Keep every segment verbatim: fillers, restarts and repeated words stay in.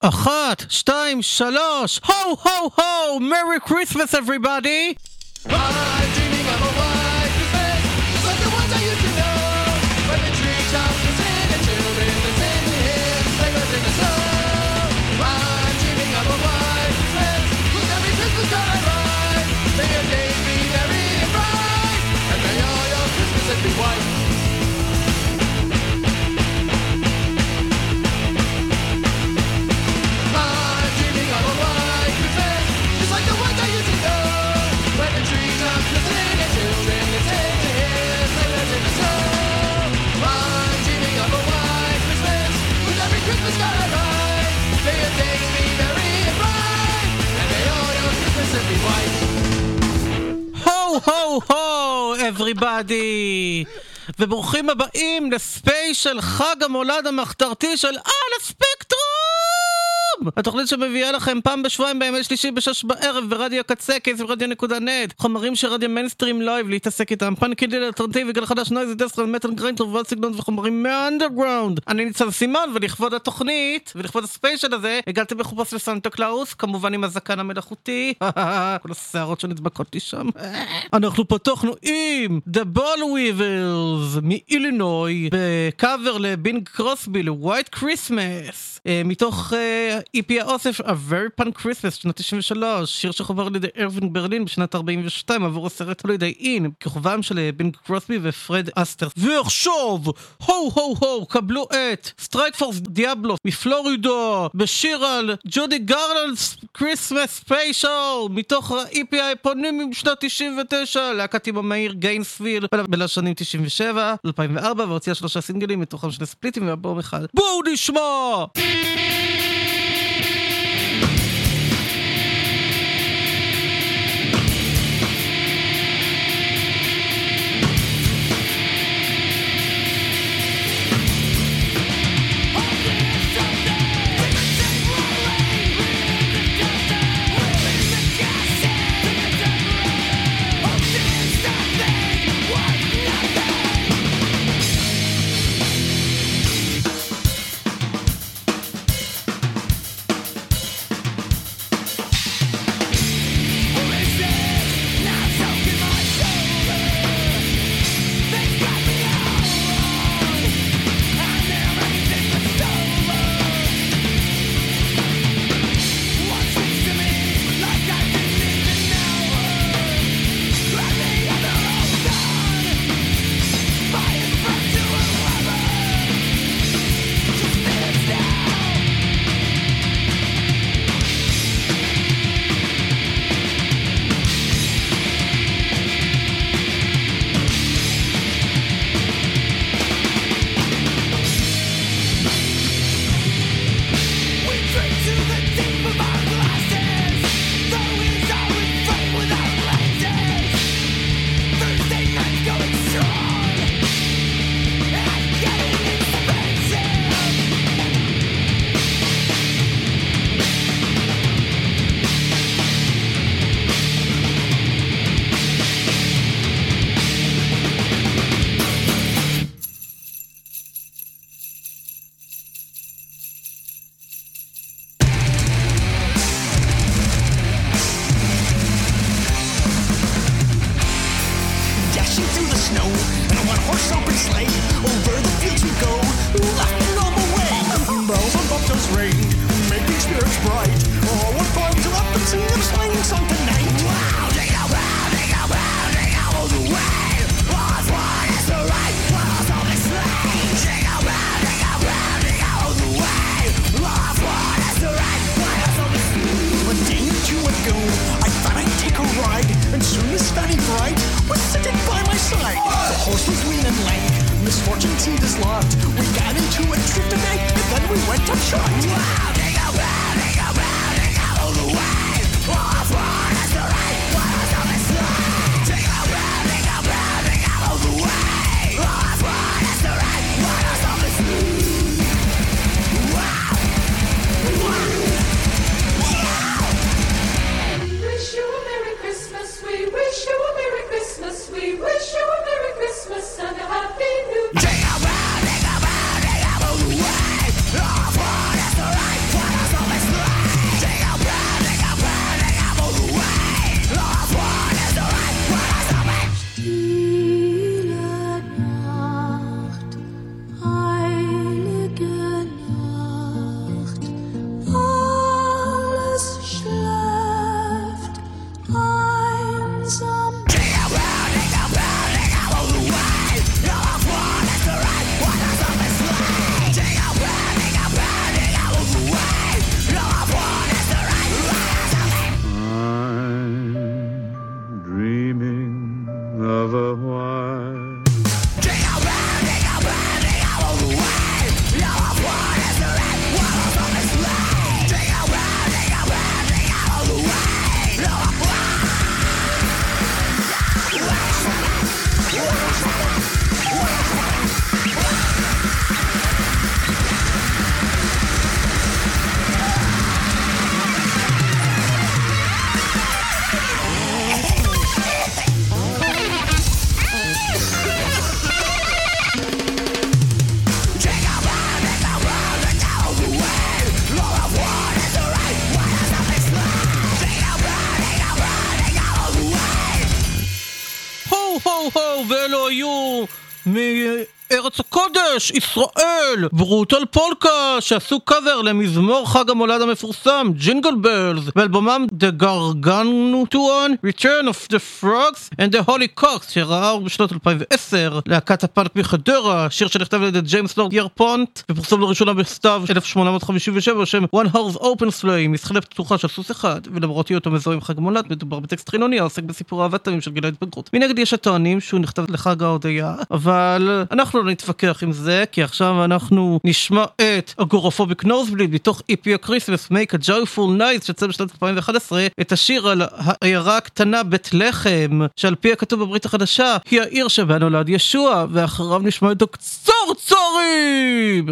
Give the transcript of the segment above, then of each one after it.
אחת, שתיים, שלוש, הו הו הו, Merry Christmas everybody! I'm dreaming of a white Christmas, just like the ones I used to know. When the treetops are singing and children are singing hymns, like us in the snow. I'm dreaming of a white Christmas, with every Christmas card I write. May your days be merry and bright, and may all your Christmases be white. הו הו הו everybody, וברוכים הבאים לספיישל חג המולד המחתרתי של על הספקטרום, התוכנית שמביאה לכם פעם בשבועיים בימי שלישי בשש בערב ברדיו קצה, קייס ברדיו נקודה נט, חומרים של רדיו מיינסטרים לייב להתעסק איתם, פאנקידי אלטרנטיבי, גל חדש, נויזי, דסטרל, מטל, גריינד, תרבות סגנון וחומרים מהאנדרגראונד. אני ניצב סימון, ולכבוד התוכנית ולכבוד הספיישל הזה הגעתי מחופש לסנטה קלאוס, כמובן עם הזקן המלאכותי, כל השערות שנדבקות לי שם. אנחנו פתחנו עם The Ball Weavers מאילינוי בקאבר לבינג קרוסבי ל-White Christmas, מתוך אי פי האוסף A Very Punk Christmas שנת תשעים ושלוש, שיר שחובר על ידי ארווין ברלין בשנת ארבעים ושתיים עבור הסרט על ידי אין, כיכובם של בינג קרוסבי ופרד אסטר. ועכשיו הו הו הו, קבלו את סטרייק פורס דיאבלו מפלורידה בשיר על ג'ודי גרלנד's Christmas Special מתוך ה-אי פי האפונימי בשנת תשעים ותשע, להקת עם המהיר גיינסוויל בלשנים תשעים ושבע אלפיים וארבע, והוציאה שלושה סינגלים מתוכם שני ספליטים ואלבום אחד. בואו נשמע! We got into a trip tonight, and then we went to church. Wow, take a wow, take a wow. מארץ הקודש, ישראל, ברוטל פולקה, שעשו קאבר למזמור חג המולד המפורסם, ג'ינגל בלז, ואלבומם The Gargantuan, Return of the Frogs and the Holy Cocks, שראה בשנות אלפיים ועשר, להקת הפאנק מחדרה, שיר שנכתב על ידי ג'יימס לורד ירפונט, ופורסם לראשונה בסתיו אלף שמונה מאות חמישים ושבע, בשם One Horse Open Sleigh, מסחלת פתוחה של סוס אחד, ולמרות היותו מזוהה עם חג המולד, מדובר בטקסט חילוני העוסק בסיפור אהבת תמים של גיל ההתבגרות. מנגד יש הטוענים שהוא נכתב לחג ההודיה, אבל אנחנו לא נתווכח עם זה, כי עכשיו אנחנו נשמע את Agoraphobic Nosebleed מתוך E P A Christmas Make a Joyful Night שיצא בשנת אלפיים ואחת עשרה, את השיר על העיירה הקטנה בית לחם, שעל פי הכתוב בברית החדשה היא העיר שבה נולד ישוע, ואחריו נשמע את הקצרצרים.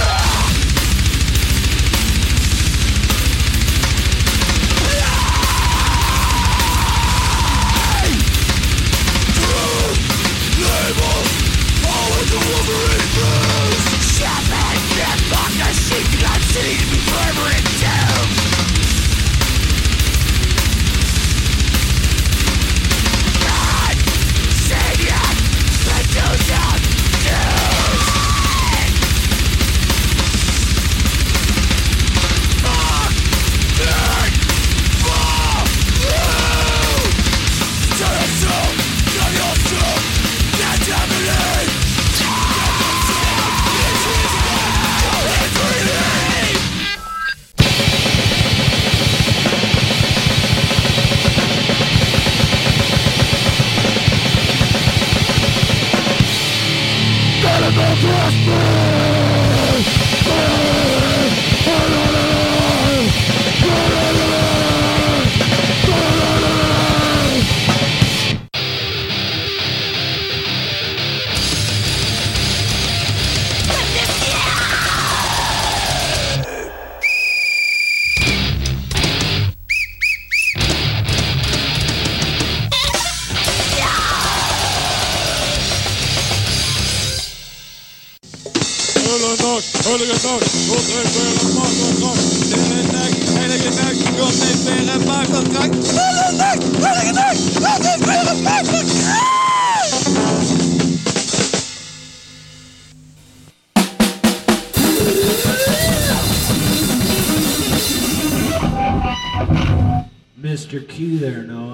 Mister Q there, Noah.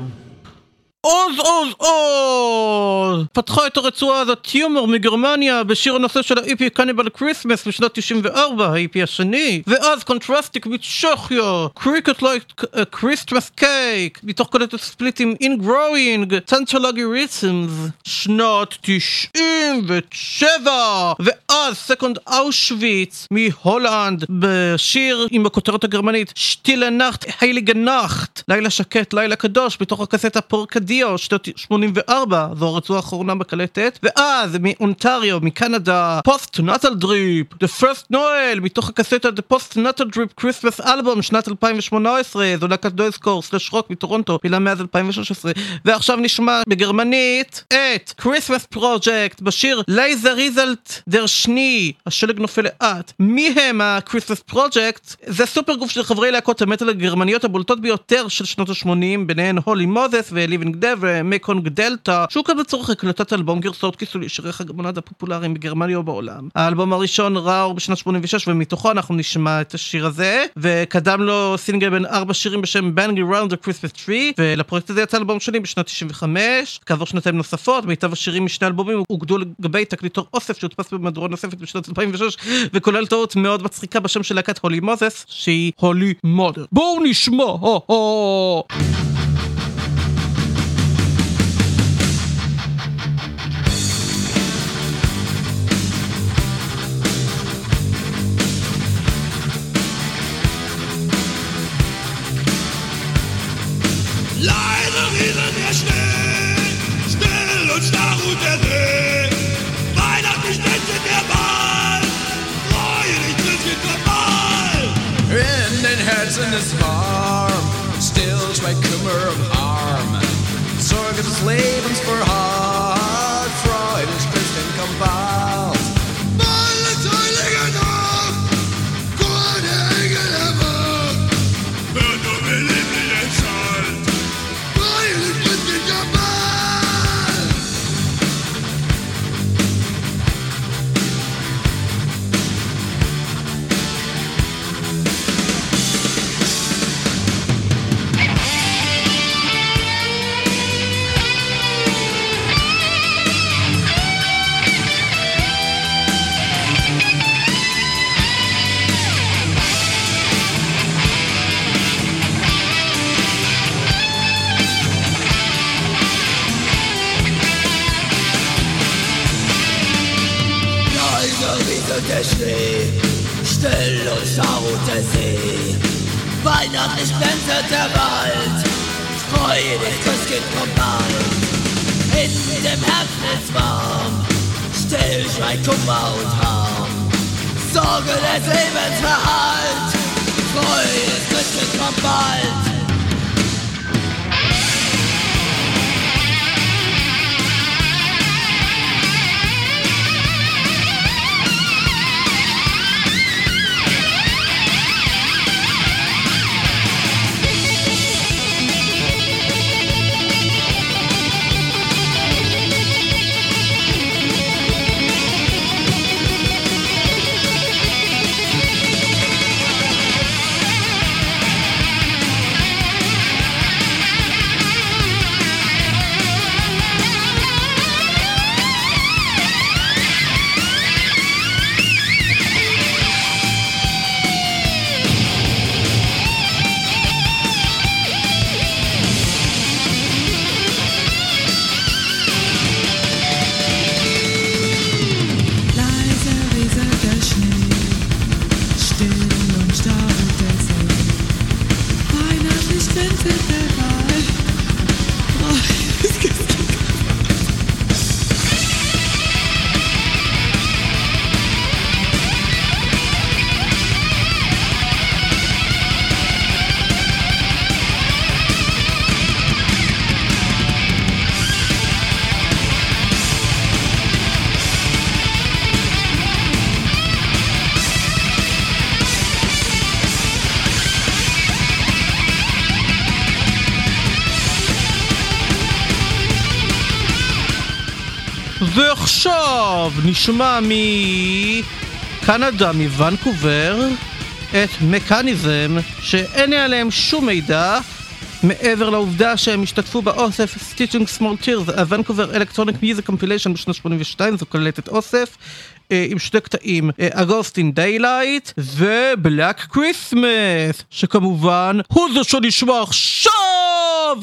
עוז עוז עוז! פתחה את הרצועה הזאת טיומר מגרמניה בשיר הנושא של ה-E P A Cannibal Christmas בשנת תשעים וארבע, ה-E P השני, ואז קונטרסטיק מצ'כיה, Cricket Like a Christmas Cake, מתוך קולטת ספליטים In Growing, Tantology Rhythms, שנת תשעים ושבע, ואז סקונד אושוויץ מהולנד בשיר עם הכותרת הגרמנית שטילה נאכט, הייליגה נאכט, לילה שקט, לילה קדוש, בתוך הקסטה פורקדיה שנת שמונים וארבע, זו הרצועה האחרונה בקלטת, ואז מאונטריו, מקנדה, פוסט נאטל דריפ, The First Noel, מתוך הקסטה The Post Natal Drip Christmas Album, שנת אלפיים ושמונה עשרה, זו להקת דויסקור סלש רוק מטורונטו, מילה מאז אלפיים ושש עשרה, ועכשיו נשמע בגרמנית את Christmas Project, בשיר לייזר ריזלט דר שני, השלג נופל לאט. מי הם ה-Christmas Project? זה סופר גוף של חברי להקות המטל הגרמניות הבולטות ביותר של שנות ה-שמונים, ביניהן הולי מוזס וליבינג דב ומקונג דלטה, שהוקד לצורך הקלטת אלבום גרסאות כיסולי שירי חג המולד הפופולריים בגרמניה ובעולם. האלבום הראשון ראה אור בשנת שמונים ושש, ומתוכו אנחנו נשמע את השיר הזה, וקדם לו סינגל בין ארבע שירים בשם Banging Around the Christmas Tree, ולפרויקט הזה יצא אלבום שני בשנת תשעים וחמש, כעבור שנתיים נוספות, מיטב השירים משני אלבומים הוגדו לגבי תקליטור אוסף שהודפס במהדורה נוספת בשנת אלפיים ושש, וכולל טעות מאוד מצחיקה בשם של להקת הולי מוזס, שהיא הולי מודר. בואו נשמע, הו הו! Leider rieselt der Schnee, still und starr ruht der See. Weihnachten steht in der Wahl, freue dich, Christkind, vorbei. In den Herzen ist warm, still schweigt Kummer und Harm. Sorge des Lebens verharrt, Freude ist Christkind, komm bald. Alles heilige Nacht, Gott der Engel der Wacht, wird um ihr Liebling entschallt. Freue dich, Christkind, vorbei. Still und schaut der See, weihnachtlich glänzet der Wald. Freue dich, Christkind kommt bald. In dem Herzen ist warm, still schreit Kummer und Harm. Sorge des Lebens verhallt, freue dich, Christkind kommt bald. ועכשיו נשמע מקנדה, מוונקובר, את מקניזם, שאין עליהם שום מידע מעבר לעובדה שהם השתתפו באוסף Stitching Small Tears, הוונקובר אלקטרוניק מיוזיק קומפיליישן בשנת שמונים ושתיים, זו קלטת אוסף עם שתי קטעים, August in Daylight ו-Black Christmas, שכמובן הוא זה שנשמע עכשיו!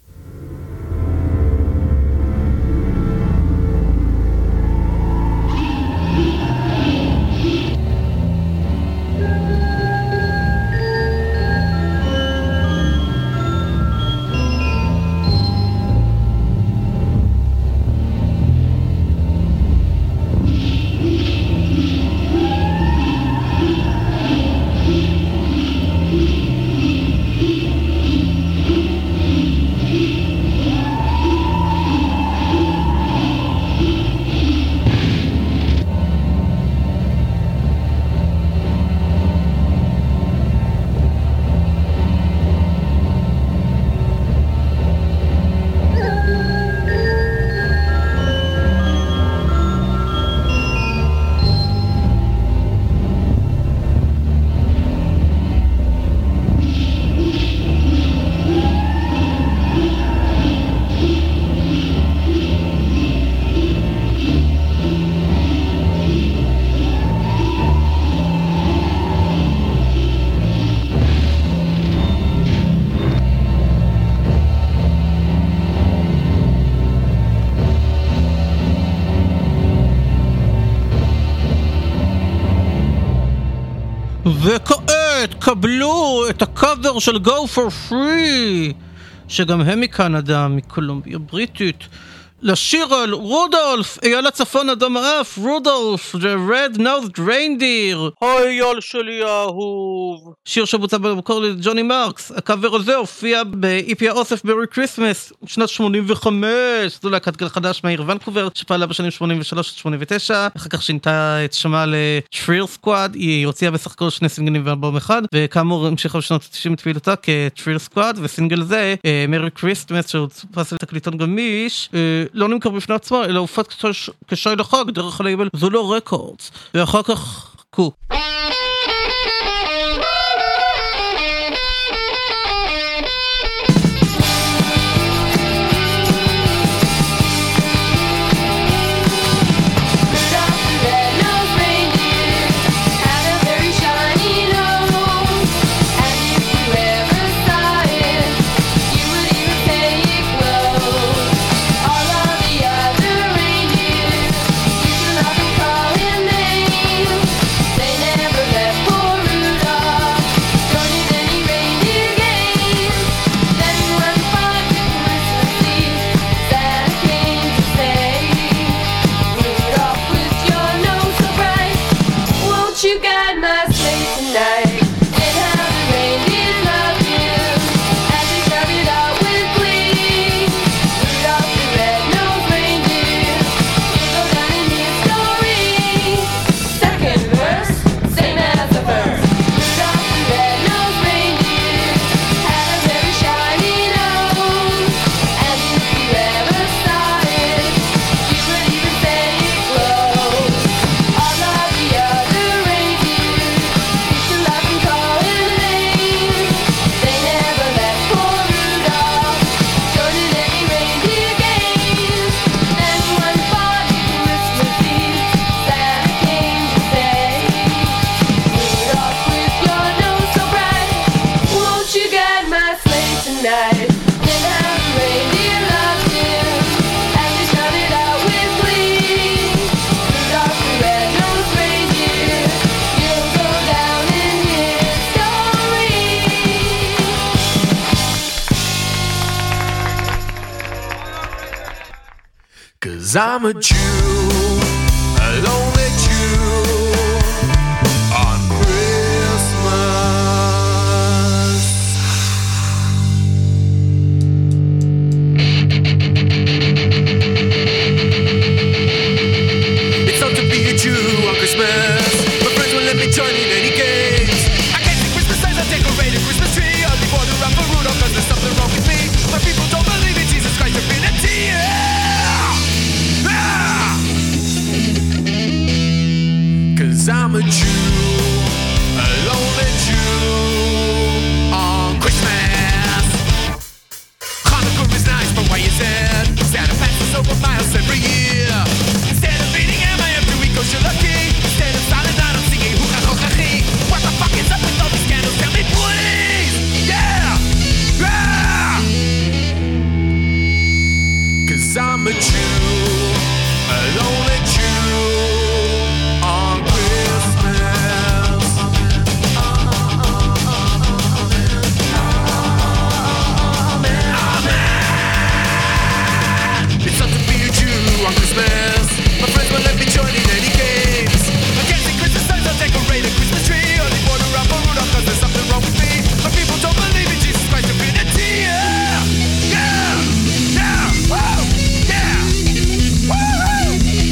וכעת קבלו את הקאבר של Go for Free, שגם הם מקנדה, מקולומביה בריטית, לשיר על רודולף, אייל הצפון אדום האף, רודולף, The Red Nosed Reindeer, האייל שלי האהוב. שיר שבוצע במקור לג'וני מרקס. הקאבר הזה הופיע ב-אי פי האוסף ברי קריסמס, שנת שמונים וחמש. זו להקת גל חדש מהעיר ונקובר, שפעלה בשנים שמונים ושלוש עד שמונים ותשע, אחר כך שינתה את שמה לטריל סקואד, היא הוציאה בסך הכל שני סינגלים ואלבום אחד, וכאמור המשיכה בשנות ה-תשעים את פעילותה כטריל סקואד, וסינגל זה, מרי קריסמס, שהודפס לתקליטון גמיש, לא נמכר בפני עצמו, אלא הופץ כשי לחג דרך הלייבל זולו רקורדס, ואחר כך קו. Never night. Didn't have reindeer last year, and they started out with glee. Rudolph the red-nosed reindeer, you'll go down in history. Cause I'm a Jew, a lonely Jew on Christmas. It's hard to be a Jew on Christmas. My friends won't let me join in any games. I can't see Christmas lights, I decorate a Christmas tree. I'll be born around for Rudolph cause there's something wrong with me. My people don't believe in Jesus Christ divinity. Yeah! Ah! Cause I'm a Jew, a lonely Jew on Christmas. Hanukkah is nice, but why is it? Santa passes over my house every year. Instead of eating ham, I have to eat kosher lucky. Instead of silent night, I'm singing hookah hokachi. What the fuck is up with all these candles? Tell me please! Yeah! Yeah! Cause I'm a Jew, a lonely Jew on Christmas. Amen. It's hard to be a Jew on Christmas. My friends won't let me join in any games. I can't see Christmas lights, I'll decorate a Christmas tree. Only born around for Rudolph cause there's something wrong with me. My people don't believe in Jesus Christ divinity. Yeah! Yeah! Yeah! Whoa! Yeah! Woo!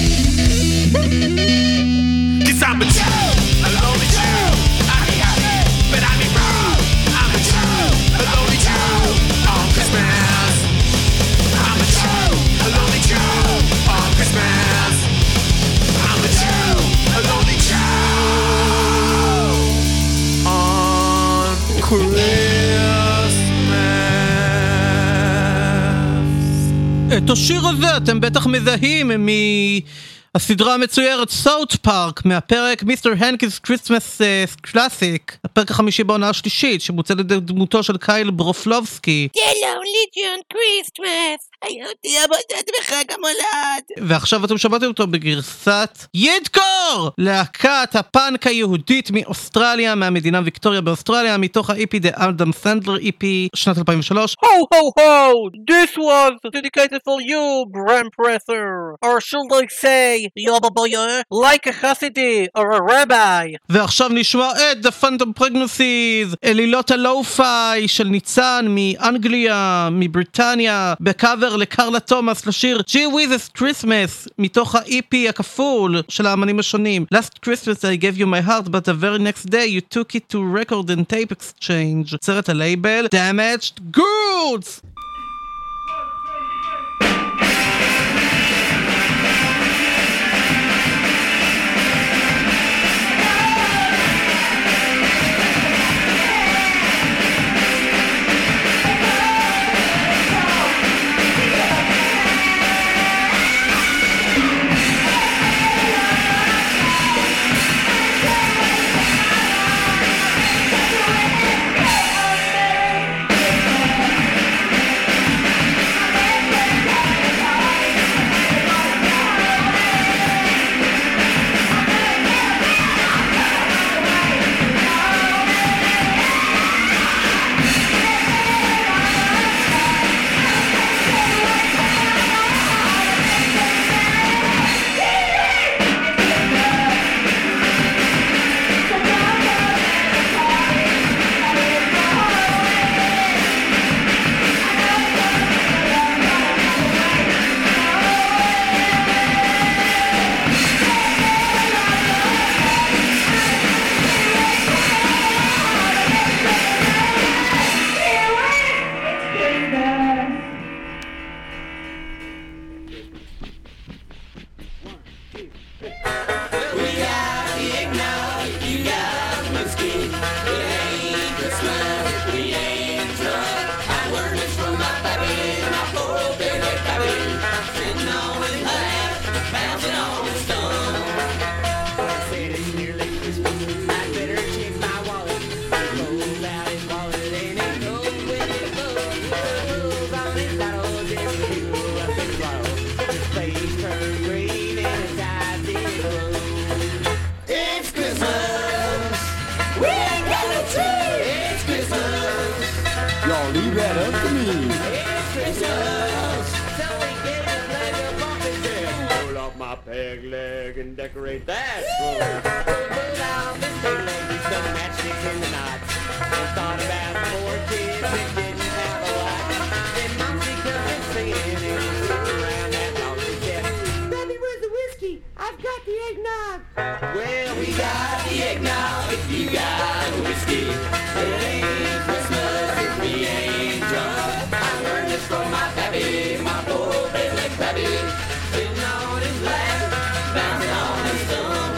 Cause I'm a Jew, a lonely Jew. I got it, but I mean wrong. I'm a Jew, a lonely Jew on Christmas. I'm a Jew, a lonely Jew on Christmas. I'm a Jew, a lonely Jew on Christmas. את השיר הזה אתם בטח מזהים מהסדרה המצוירת סאוט פארק, מהפרק מיסטר הנקיס כריסטמס קלאסיק, הפרק החמישי בעונה השלישית, שמוצא לידי דמותו של קייל ברופלובסקי. The Lonely John Christmas, הייתי עבודת בחג המולד. ועכשיו אתם שמעתם אותו בגרסת ידקור, להקת הפאנק היהודית מאוסטרליה, מהמדינה ויקטוריה באוסטרליה, מתוך ה-E P The Adam Sandler E P שנת אלפיים ושלוש. Ho ho ho, this was dedicated for you, Bram Presser, or should I say, Yoba Boyer, like a Hasidy or a rabbi. ועכשיו נשמע את The Phantom Pregnancies, אלילות הלו-פיי של ניצן מאנגליה, מבריטניה, בקאבר לקרלה תומאס לשיר Gee Whiz Christmas, מתוך ה-E P הכפול של האמנים השונים. Last Christmas I gave you my heart, but the very next day you took it to record and tape exchange. סרט הלייבל Damaged Goods. I'll leave that up to me. Roll off my peg leg and decorate that floor. Pull out this peg leg, we stuck matchsticks in the knots. And thought about four kids that didn't have a lot. Then Momsy come and singing and flew around that dog. She said, Baby, where's the whiskey? I've got the eggnog. Well, we got the eggnog if you got whiskey. It ain't Christmas if we ain't drunk. I learned this from my pappy, my poor peg-leg pappy. Sitting on his lap, bouncing on his thumb.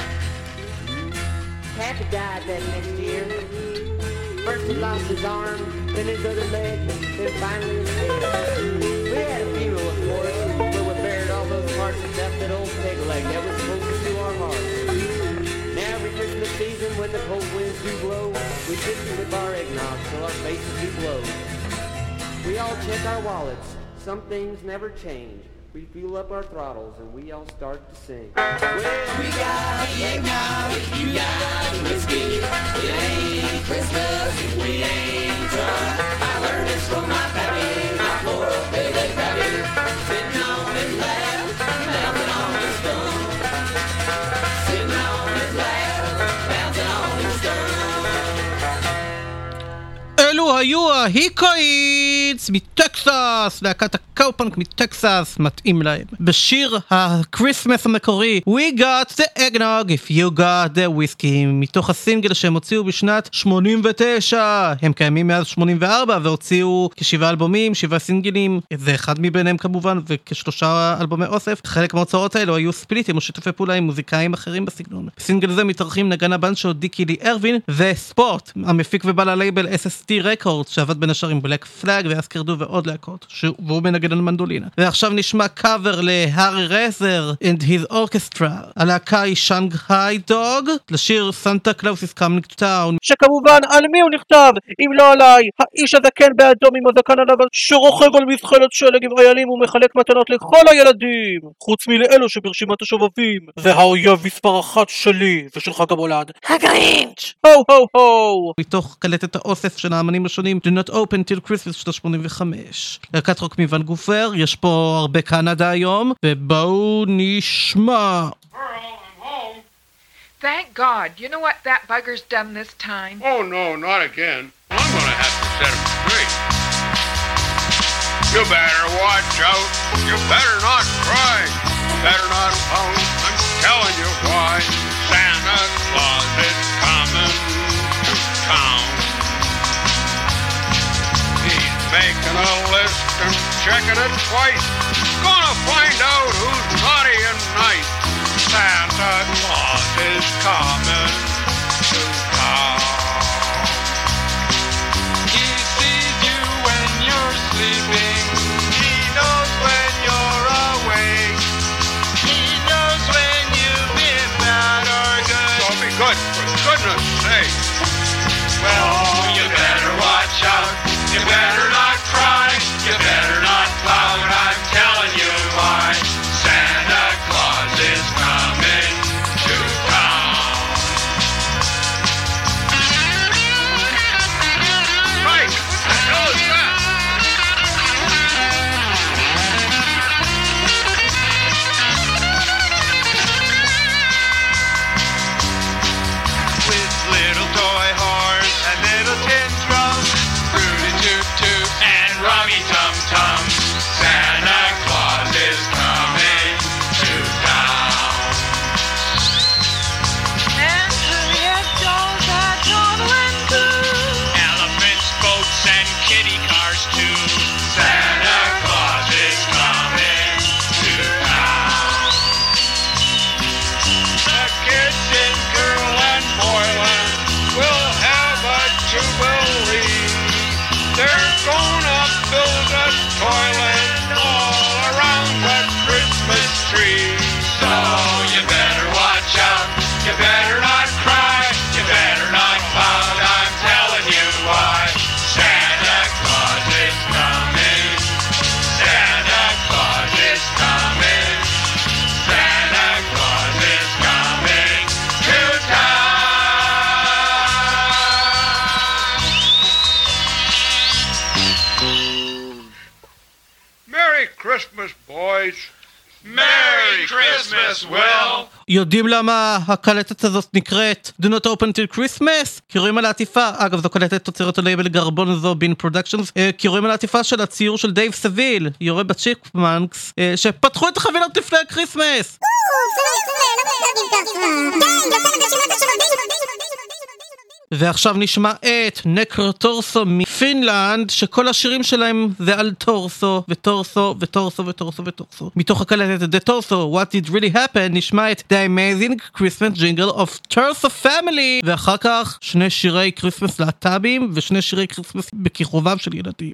Pappy died that next year. First he lost his arm, then his other leg, then finally his head. We had a funeral, of course, where we buried all those parts and left that old peg leg that was closest to our hearts. Now every Christmas season when the cold winds do blow, we sit and sip our eggnog till our faces do blow. We all check our wallets, some things never change. We fuel up our throttles and we all start to sing. Well, we got the eggnog if you got the whiskey. It ain't Christmas if we ain't drunk. I learned this from my pappy, my poor old peg-leg pappy. Sitting on his lap, bouncing on his thumb. Sitting on his lap, bouncing on his thumb. אלו היו ההיקויטס מטקסס, להקת הקאופנק מטקסס, מתאים להם. בשיר הקריסמס המקורי We got the eggnog if you got the whiskey, מתוך הסינגל שהם הוציאו בשנת שמונים ותשע. הם קיימים מאז שמונים וארבע והוציאו כשבעה אלבומים, שבעה סינגלים, זה אחד מביניהם כמובן, וכשלושה אלבומי אוסף. חלק מההוצאות האלו היו ספליטים או שיתופי פעולה עם מוזיקאים אחרים בסגנון. בסינגל זה מתארחים נגן הבנד שלו דיקי לי ארווין וספוט, המפיק ובעל הלייבל אס אס טי Records, שעבד בין השאר עם בלק פלאג ואסקרדו ועוד להקות, והוא מנגן על מנדולינה. ועכשיו נשמע קאבר להארי רזר and his orchestra. הלהקה היא שנגהאי דוג, לשיר סנטה קלאוס is coming to town, שכמובן על מי הוא נכתב? אם לא עליי, האיש הזקן באדום עם הזקן הלבן שרוכב על מזחלת שלג עם איילים ומחלק מתנות לכל הילדים, חוץ מלאלו שברשימת השובבים. זה האויב מספר אחת שלי ושל חג המולד, הגרינץ'. הו הו הו. מתוך קלטת האוסף של האמנים השונים Do Not Open Till Christmas של שמונים וחמש. להקת רוק מוונגופר, יש פה הרבה קנדה היום, ובואו נשמע. Thank God. You know what that bugger's done this time? Oh, no, not again. I'm gonna have to set him straight. You better watch out. You better not cry. Better not pout. I'm telling you why. Santa Claus is coming to town. He's making a list and checking it twice. Gonna find out who's naughty and nice. Santa Claus is coming to town. He sees you when you're sleeping. He knows when you're awake. He knows when you've been bad or good. So be good, for goodness sake. Well, you better watch out. You better not cry. You better not pout. I'm telling you why. Santa Claus is coming to town. Christmas, boys. Merry Christmas, Will. יודעים למה הקלטת הזאת נקראת Do Not Open Till Christmas? כי רואים על העטיפה, אגב זו קלטת תוצרת הלייבל גרבון זו בין פרודקשנס, כי רואים על העטיפה של הציור של דייב סביל, יורה בצ'יפמנקס, שפתחו את החבילות לפני הקריסמס. ועכשיו נשמע את נקרוטורסו מפינלנד, שכל השירים שלהם זה על טורסו וטורסו וטורסו וטורסו וטורסו. מתוך הקלטת The Torso, What Did Really Happen, נשמע את The Amazing Christmas Jingle of Torso Family, ואחר כך שני שירי קריסמס להט"בים ושני שירי קריסמס בכיכובם של ילדים.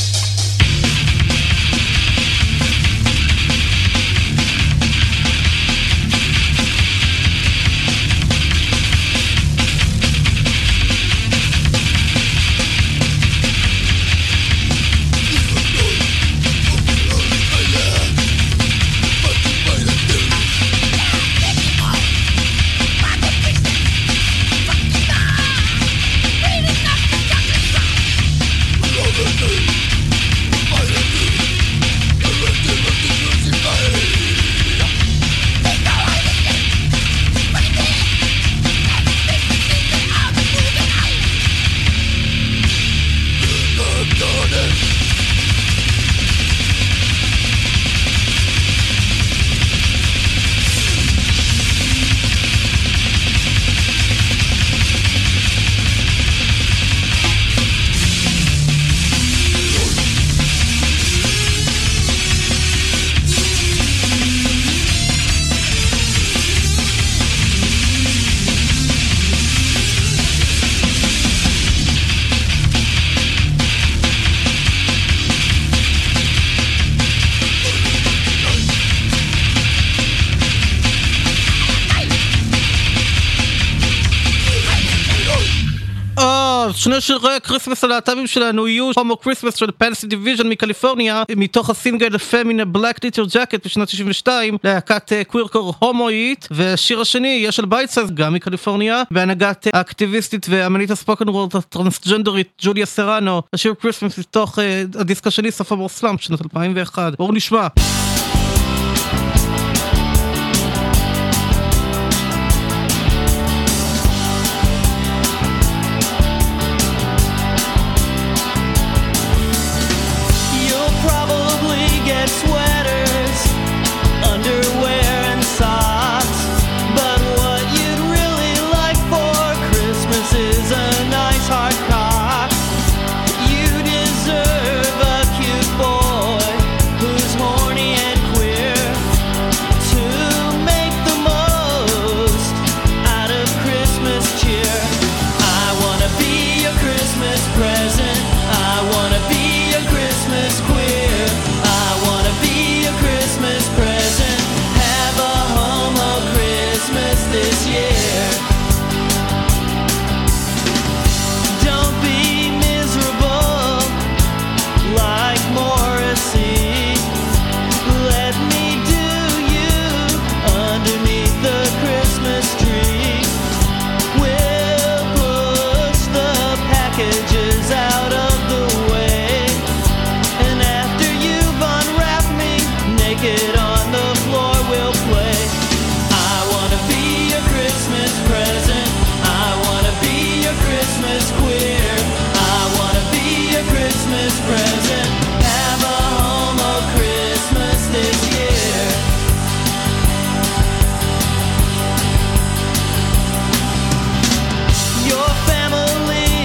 שני שירי הקריסמס הלהט"בים שלנו יהיו הומו קריסמס של פנסי דיוויז'ן מקליפורניה, מתוך הסינגל פמינה בלק ליטל ג'קט בשנת תשעים ושתיים, להקת קווירקור הומואית, והשיר השני יהיה של בייטסייז גם מקליפורניה, בהנהגת האקטיביסטית ואמנית הספוקן וורד הטרנסג'נדרית ג'וליה סרנו, השיר קריסמס מתוך הדיסק השני סופמור סלאמפ שנת אלפיים ואחת. בואו נשמע. Sweaters, underwear and socks, but what you'd really like for Christmas is a nice hard cock. You deserve a cute boy who's horny and queer to make the most out of Christmas cheer. I wanna be your Christmas present, I wanna be your Christmas queer, I wanna be a Christmas present, have a homo Christmas this year. Don't be miserable like Morrissey, let me do you underneath the Christmas tree. We'll push the packages out of the way, and after you've unwrapped me naked on the floor we'll play. I wanna be your Christmas present, I wanna be your Christmas queer, I wanna be your Christmas present, have a homo Christmas this year. Your family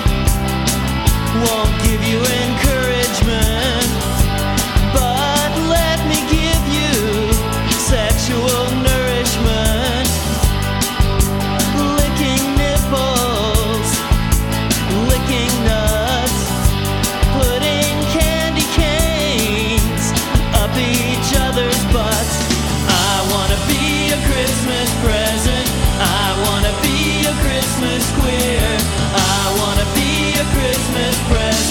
won't give you encouragement, but let me give you sexual nourishment. Licking nipples, licking nuts, putting candy canes up each other's butts. I wanna be a Christmas present, I wanna be a Christmas queer, I wanna be a Christmas present,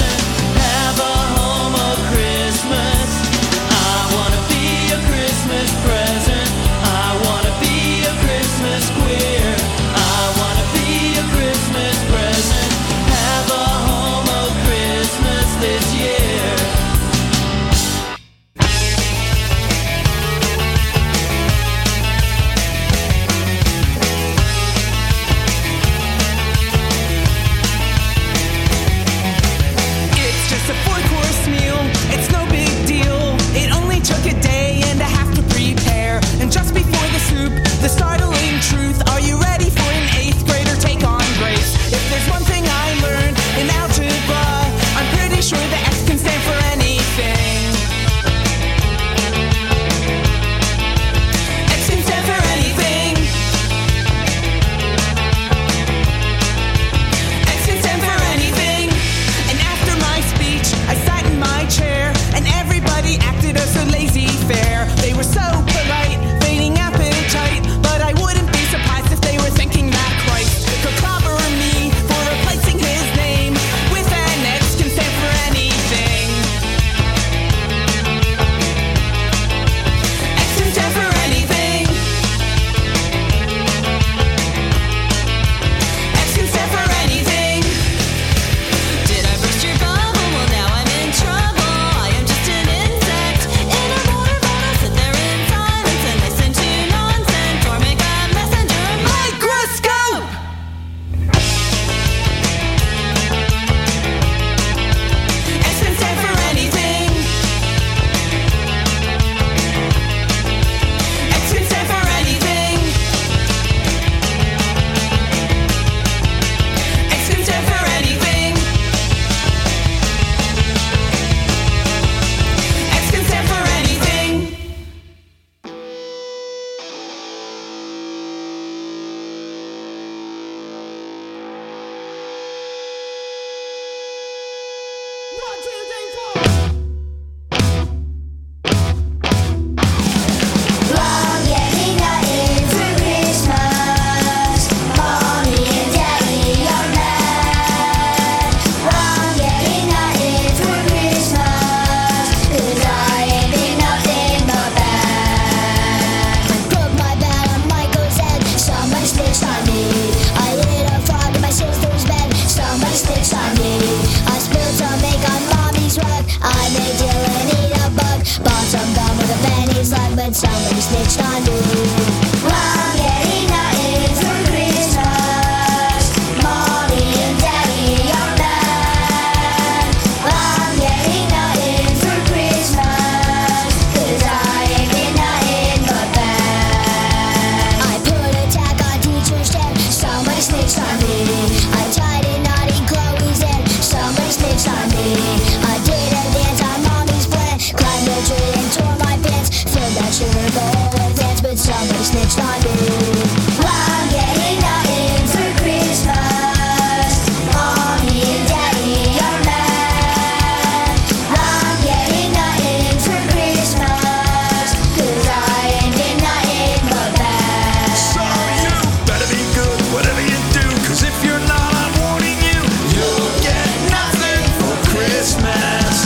Somebody snitched on me. I'm getting nothing for Christmas. Mommy and Daddy are mad. I'm getting nothing for Christmas, 'cause I ain't been nothing but bad. I put a tag on teacher's head. Somebody snitched on me. I tied a knot in Chloe's head. Somebody snitched on me. I did a dance on Mommy's plan. Climbed a tree and tore my pants. Filled that sugar bowl with ants, but somebody snitched on me. I'm getting nothing for Christmas. Mommy and Daddy are mad. I'm getting nothing for Christmas, 'cause I ain't been nothing but bad. So you better be good, whatever you do, 'cause if you're not, I'm warning you, you'll get nothing for Christmas.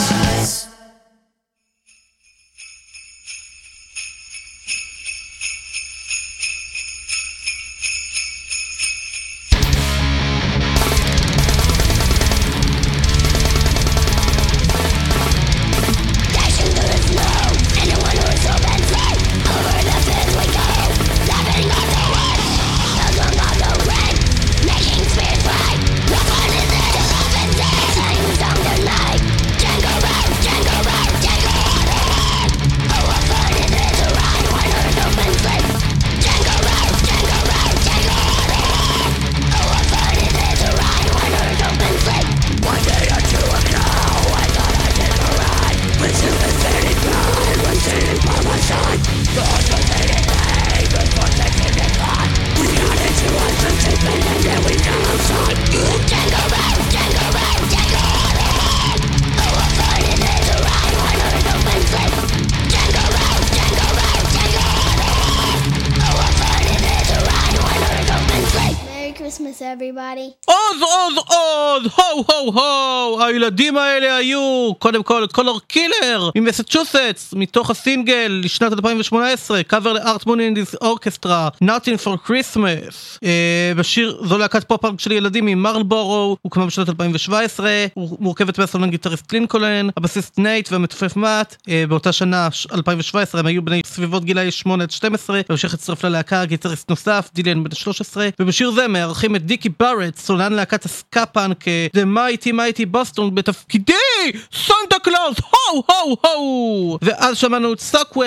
Dashing through the snow, and the one who's open free. Over the fields we go, laughing on the wind. Children of the rain, making spirits bright. The fun is in the open sea. Sing the song tonight. Jingle round, jingle round, jingle all the way. Oh, what fun it is to ride when earth opens sleep. Jingle round, jingle round, jingle all the way. Oh, what fun it is to ride when earth opens sleep. One day or two ago, I thought I did the right. Listen to the city pride, when sitting by my side. Thoughts were fading day, before taking it flight. We got into us and sleeping, and then we got outside. Jingle round, jingle round, jingle all the way. Oh, what fun it is to ride when earth opens sleep. Jingle round, jingle round, jingle all the way. Oh, what fun it is to ride when earth opens sleep. Merry Christmas, everybody. עוז עוז עוז, הו הו הו, הילדים האלה היו קודם כל את קולור קילר ממסצ'וסטס, מתוך הסינגל לשנת אלפיים שמונה עשרה, קאבר לארט מונינדיס אורקסטרה, Nothing for Christmas. אה, בשיר זו להקת פופ-פאנק של ילדים ממרלבורו, הוקמה בשנת אלפיים שבע עשרה, הוא מורכבת מהסולן גיטריסט לינקולן, הבסיסט נייט והמתופף מאט. אה, באותה שנה, אלפיים שבע עשרה, הם היו בני סביבות גילאי שמונה עד שתים עשרה, בהמשך הצטרף ללהקה גיטריסט נוסף, דיליאן בן שלוש עשרה, ובשיר זה מארחים את דיקי ברט, סולן להקת הסקאפאנק The Mighty Mighty Boston בתפקידי סנטה קלאוס, הו הו הו. ואז שמענו את סוקווב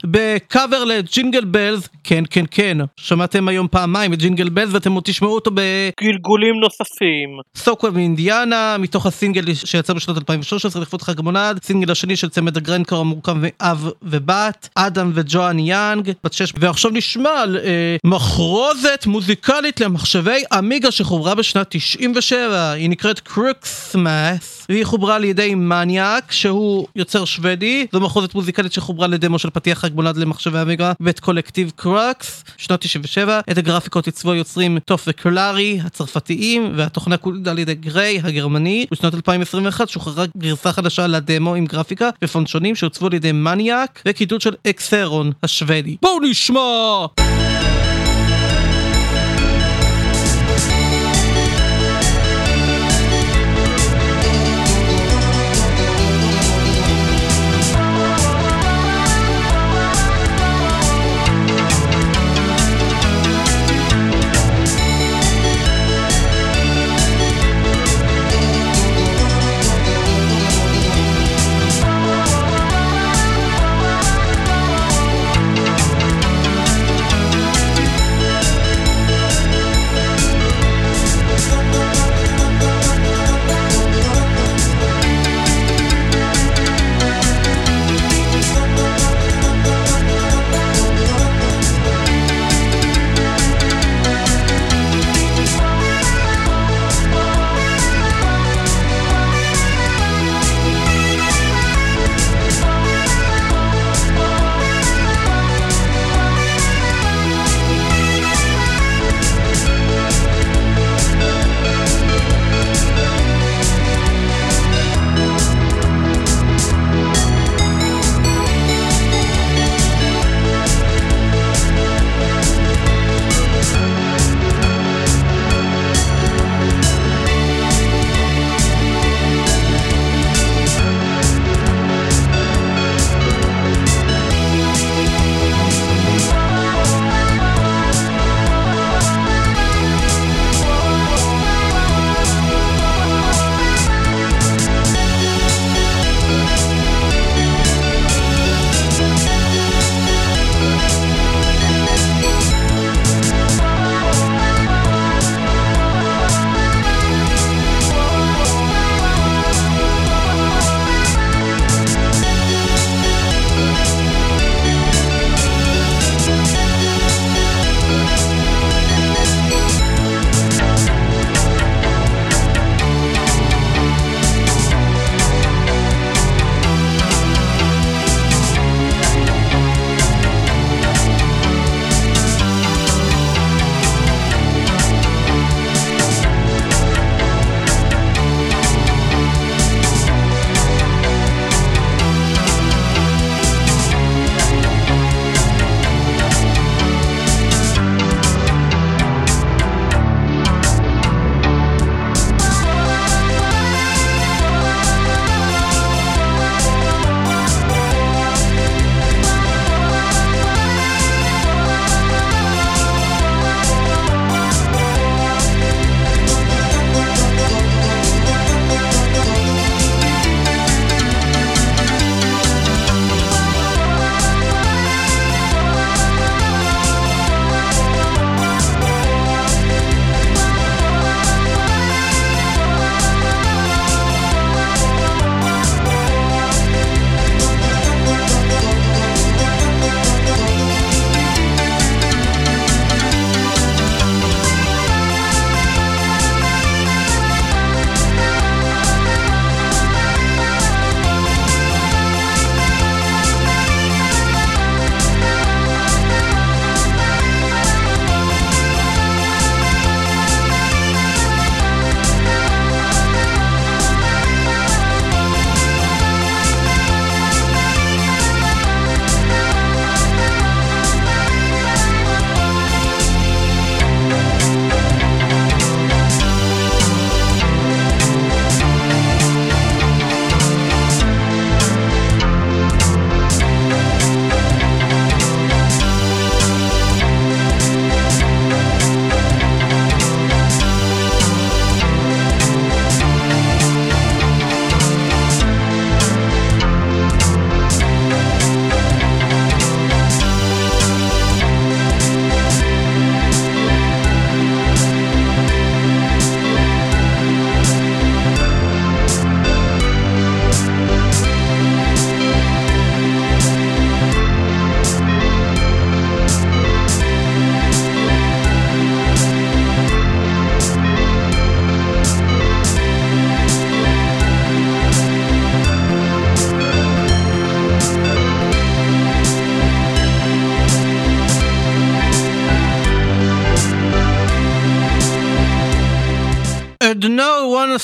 בקאבר לג'ינגל בלז, כן כן כן, שמעתם היום פעמיים את ג'ינגל בלז ואתם עוד תשמעו אותו בגלגולים נוספים. סוקווב מאינדיאנה, מתוך הסינגל שיצא בשנת אלפיים ושלוש עשרה לכבוד חג המולד, סינגל השני של צמד הגרנדקור המורכב מאב ובת, אדם וג'ואן יאנג, בת שש. ועכשיו נשמע על אה, מחרוזת מוזיקלית למחשבי אמיגה שחוברה בשנת תשעים ושבע, היא נקראת קרוקסמאס, והיא חוברה על ידי מניאק שהוא יוצר שוודי. זו מחרוזת מוזיקלית שחוברה לדמו של פתיח חג מולד למחשבי אמיגה ואת קולקטיב קרוקס שנת תשעים ושבע. את הגרפיקות עיצבו היוצרים טוף וקלארי הצרפתיים, והתוכנה קולדה על ידי גריי הגרמני. בשנת אלפיים עשרים ואחת שוחררה גרסה חדשה לדמו עם גרפיקה ופונט שונים שהוצבו על ידי מניאק וקידוד של אקסרון השוודי. בואו נשמע! Jingle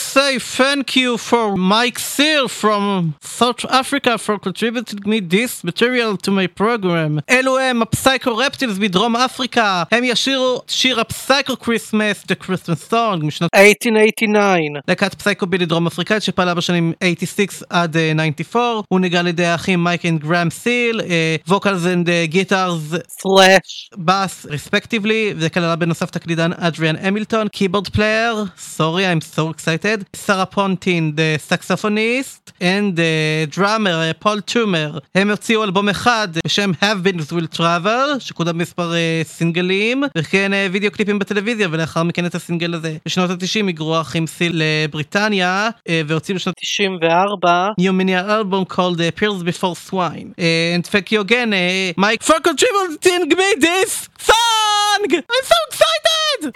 say thank you for Mike Sear from South Africa for contributing me this material to my program. אלו הם הפסייקו רפטילס בדרום אפריקה. הם ישירו שיר הפסייקו כריסמס, The Christmas Song, משנות אלף תשע מאות שמונים ותשע. להקת פסייקו בילי דרום אפריקאית שפעלה בשנים שמונים ושש עד תשעים וארבע. הוא ניגן על ידי האחים מייק וגרם סיל, ווקלס וגיטרס סלאש בס רספקטיבלי, וכללה בנוסף תקלידן אדריאן המילטון, קיבורד פלייר, sorry I'm so excited, סרה פונטין, the saxophonist, and the drummer, פול טומר. הם הוציאו אלבום אחד בשם Have Been Will Travel, שקודם מספר uh, סינגלים, וכן uh, וידאו קליפים בטלוויזיה, ולאחר מכן את הסינגל הזה. בשנות ה-תשעים היגרו האחים סיל לבריטניה, uh, והוציאו בשנות תשעים וארבע new mini album called uh, Pearls Before Swine. Uh, and thank you again, uh, Mike, for contributing me this song! I'm so excited!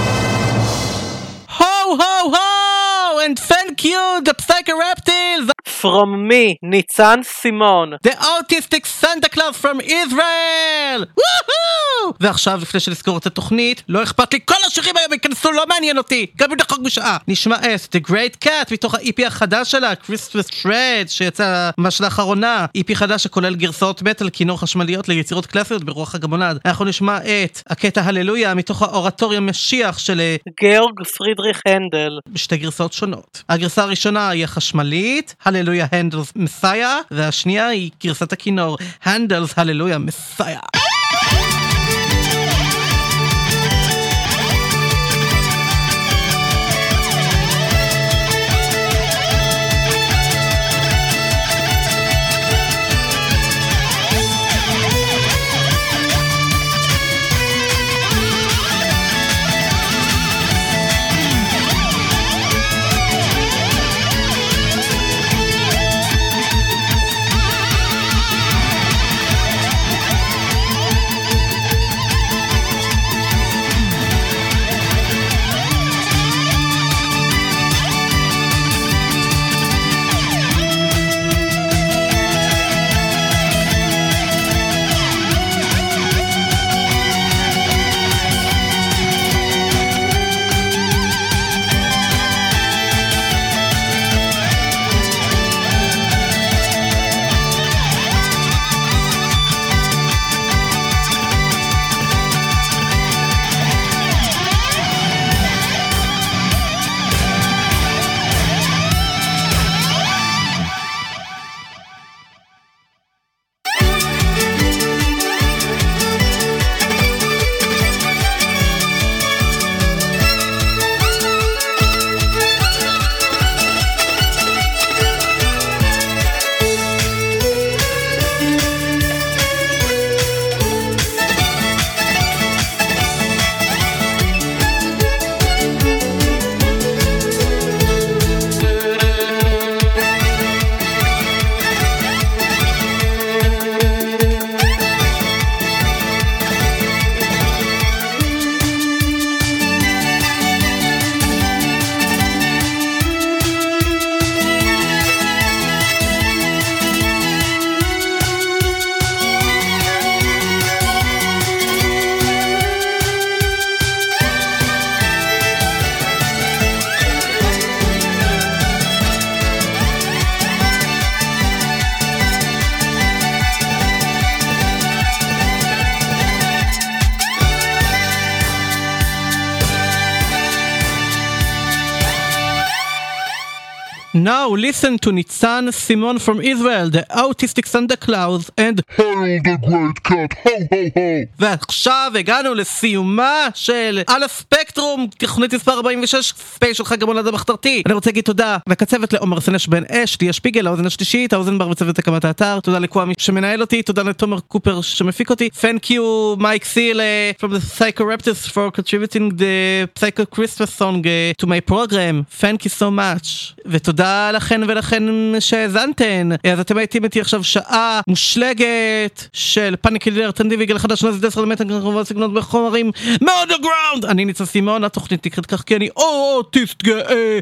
and thank you, the Psycho Reptiles! From me, ניצן סימון. The Autistic Santa Claus from Israel! וואו! ועכשיו, לפני שנזכור את התוכנית, לא אכפת לי, כל השירים היום ייכנסו, לא מעניין אותי, גם אם נחוג בשעה. נשמע את The Great Cat מתוך ה-אי פי החדש שלה, Christmas Thread, שיצא ממש לאחרונה. אי פי חדש שכולל גרסאות מטל, כינור חשמליות ליצירות קלאסיות ברוח הגמונד. אנחנו נשמע את הקטע הללויה מתוך האורטוריה משיח של גאורג פרידריך הנדל. בשתי גרסאות שונות. הגרסה הראשונה היא החשמלית, הללויה הנדלס מסיה, והשנייה היא גרסת הכינור, הנדלס הללויה מסיה. Now listen to Nitzan Simon from Israel, the Autistic Santa Claus, and Harold the Great Cat, ho ho ho! ועכשיו הגענו לסיומה של על הספקטרום, תוכנית מספר ארבעים ושש, ספיישל חג המולד המחתרתי. אני רוצה להגיד תודה לקצבת לעומר סנש בן אש, ליה שפיגל, האוזן השלישית, האוזן בר וצוות הקמת האתר, תודה לקוואמי שמנהל אותי, תודה לתומר קופר שמפיק אותי, thank you Mike Seal uh, from the Psycho Raptors for contributing the Psycho Christmas song uh, to my program, thank you so much. ותודה לכן ולכן שהזנתן. אז אתם הייתם איתי עכשיו שעה מושלגת של פאניק הילר טרנדי ויגל חדש נזי דסר למטה קרבות סגנון בחומרים מאונדרגראונד. אני ניצן סימון, התוכנית נקראת כך כי אני אוטיסט גאה,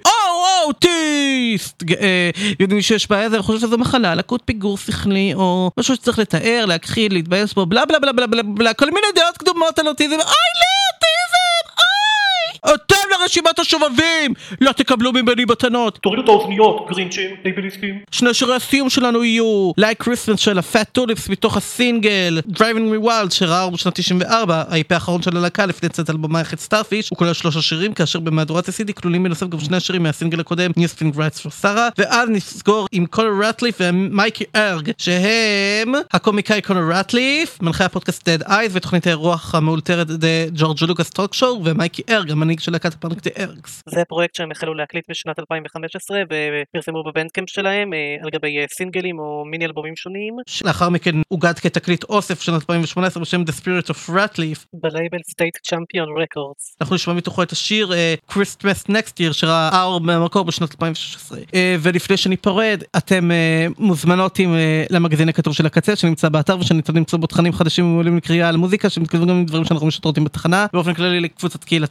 אוטיסט גאה. יודעים שיש בעיה, אני חושב שזו מחלה, לקות פיגור שכלי או משהו שצריך לתאר, להכחיד, להתבייס בו, בלה בלה בלה בלה בלה בלה, כל מיני דעות קדומות על אוטיזם. אוי לאוטיזם, אוי! אתם לרשימת השובבים, לא תקבלו ממני מתנות. תורידו את האוזניות, גרינצ'ים, טייבליסטים. שני שירי הסיום שלנו יהיו Like Christmas של ה-Fat Tulips מתוך הסינגל Driving Me Wild שראה אור בשנת תשעים וארבע, ה-איי פי האחרון של הלהקה לפני צאת אלבומה יחד סטארפיש. הוא כולל שלושה שירים, כאשר במהדורת ה-סי די כלולים בנוסף גם שני השירים מהסינגל הקודם Newspring Rights for Sarah. ואז נסגור עם קונר רטליף ומייקי ארג, שהם הקומיקאי קונר רטליף, מנחה הפודקאסט Dead Eyes ותוכנית האירוח המאולתרת ג'ורג' לוקאס טוק שואו, ומייקי ארג, המנהיג של להקת הפאנק דה ארגס. זה פרויקט שהם החלו להקליט בשנת אלפיים וחמש עשרה ופרסמו בבנדקאמפ שלהם על גבי סינגלים או מיני אלבומים שונים. לאחר מכן הוגד כתקליט אוסף של אלפיים ושמונה עשרה בשם The Spirit of Ratleaf בלייבל State Champion Records. אנחנו נשמע מתוכו את השיר uh, Christmas Next Year שראה אור במקור בשנת אלפיים ושש עשרה. uh, ולפני שניפרד, אתם uh, מוזמנות עם uh, למגזין הכתוב של הקצה שנמצא באתר ושניתן למצוא בו תכנים חדשים ומעולים לקריאה על מוזיקה שמתכוונים גם לדברים שאנחנו משתתפים בתחנה, באופן כללי לקבוצת קהילת הקצה בפייסבוק.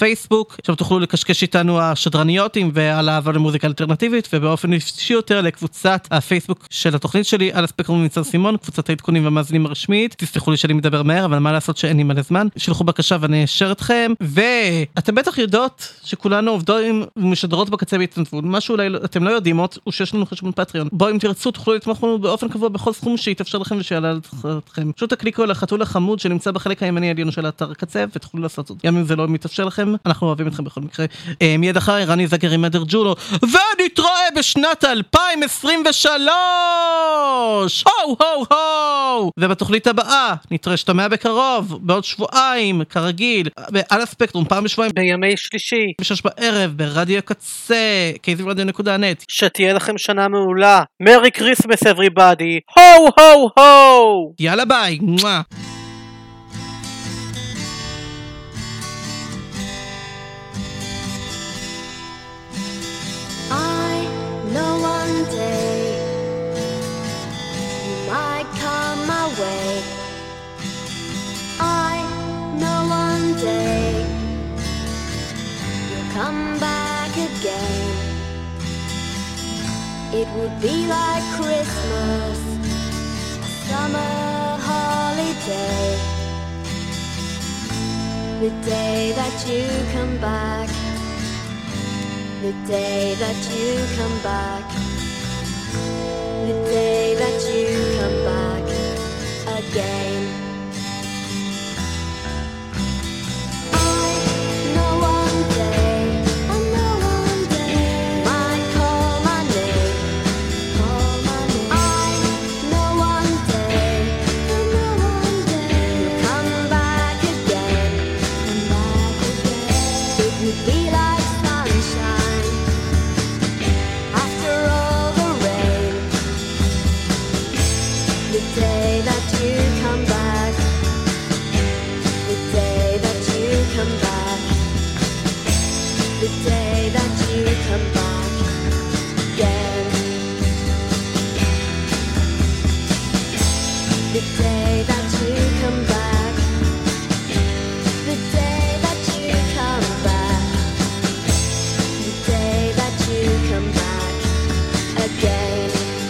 בפייסבוק, שם תוכלו לקשקש איתנו השדרניותים ועל אהבה למוזיקה אלטרנטיבית, ובאופן אישי יותר לקבוצת הפייסבוק של התוכנית שלי, על הספקטרום ניצן סימון, קבוצת העדכונים והמאזינים הרשמית. תסלחו לי שאני מדבר מהר, אבל מה לעשות שאין לי מלא זמן. שלחו בקשה ואני אשר אתכם, ואתם בטח יודעות שכולנו עובדים ומשדרות בקצה בהתנדבות. משהו אולי אתם לא יודעים עוד, הוא שיש לנו חשבון פטריון. בואו אם תרצו תוכלו לתמוך בנו באופן קבוע בכל סכום שיתאפשר לכם ושיעלה לכם. פשוט תקליקו על החתול החמוד שנמצא בחלק הימני העליון של האתר הקצה ותוכלו לעשות זאת. גם אם זה לא מתאפשר לכם, אנחנו אוהבים אתכם בכל מקרה. מיד אחרי רני זגר עם אדר ג'ולו, ונתראה בשנת אלפיים עשרים ושלוש! הו הו הו! ובתוכנית הבאה נתראה שתמע בקרוב, בעוד שבועיים, כרגיל, על הספקטרום, פעם בשבועיים, בימי שלישי, בשש בערב, ברדיו קצה, קייזיב רדיו נקודה נט. שתהיה לכם שנה מעולה. מרי קריסמס אבריבאדי. הו הו הו! יאללה ביי! מואה. I know one day you might come my way. I know one day you'll come back again. It would be like Christmas, a summer holiday, the day that you come back. The day that you come back, the day that you come back again. I know one day, I know one day, you might call my name, call my name. I know one day, I know one day, you'll come back again, come back again. It would be like sunshine after all the rain. The day that you come back, the day that you come back, the day that you come back again. The day that you come back, the day that you come back, the day that you come back again.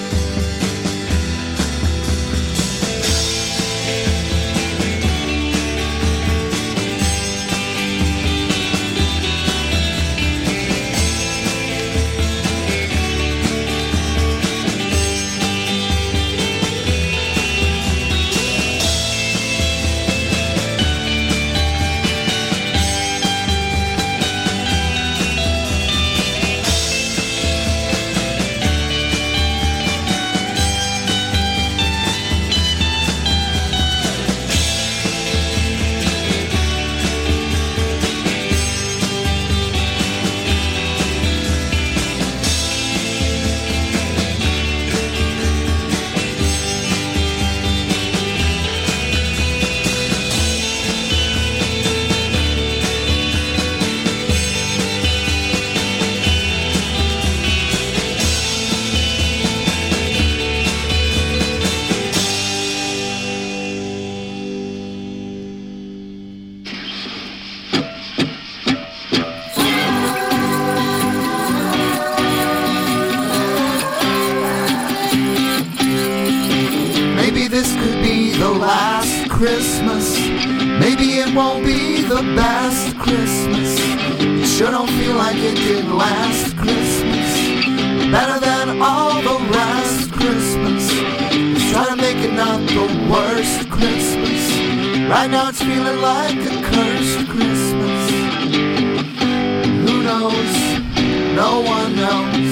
Maybe this could be the last Christmas. Maybe it won't be the best Christmas. It sure don't feel like it did last Christmas. Better than all the rest Christmas. Let's try to make it not the worst Christmas. Right now it's feeling like a cursed Christmas. Who knows? No one knows.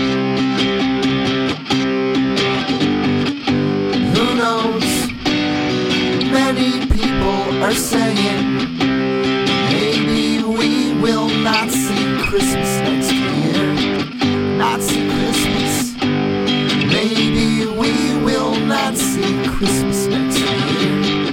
Who knows? Many people are saying maybe we will not see Christmas next year. Not see Christmas. Maybe we will not see Christmas next year.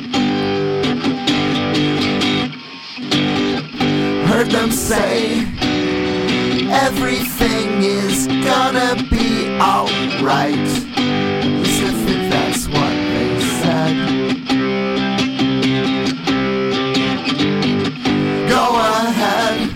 Heard them say everything is gonna be alright. At least I think that's what they said. Go ahead,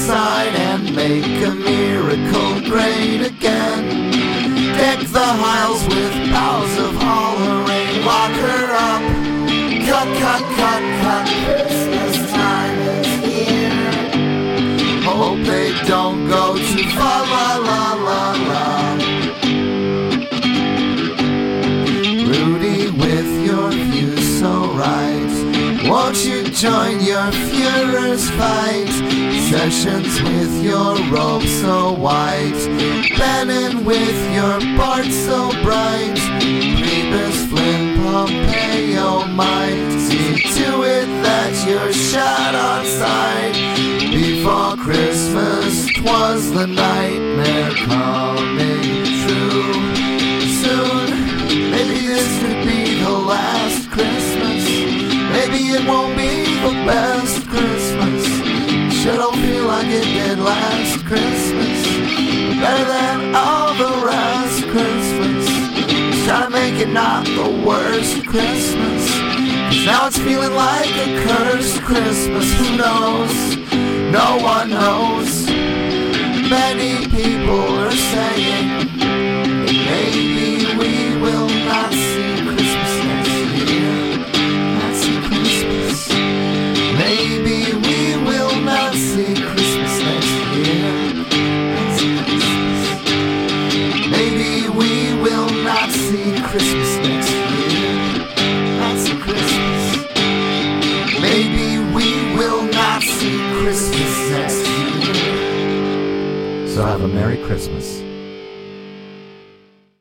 outside and make America great again. Deck the aisles with boughs of hollering. Lock her up. Cut, cut, cut, cut. Christmas time is here. Hope they don't go too far. La la la la. Rudy, with your views so right, won't you join your Führer's fight? Sessions with your robe so white, Bannon with your Bart so bright, Priebus, Flynn, Pompeo might see to it that you're shot on sight. Before Christmas, 'twas the nightmare coming true. Soon, maybe this could be the last Christmas. Maybe it won't be the best Christmas. Sure don't feel like it did last Christmas. Better than all the rest Christmas. Just try to make it not the worst Christmas. 'Cause now it's feeling like a cursed Christmas. Who knows? No one knows. Many people are saying that maybe we will not see Christmas next year. Not see Christmas. Maybe we will not see Christmas next year. Not see Christmas. Maybe we will not see Christmas next year. Not see Christmas. Maybe we will not see Christmas next year. So have a Merry Christmas.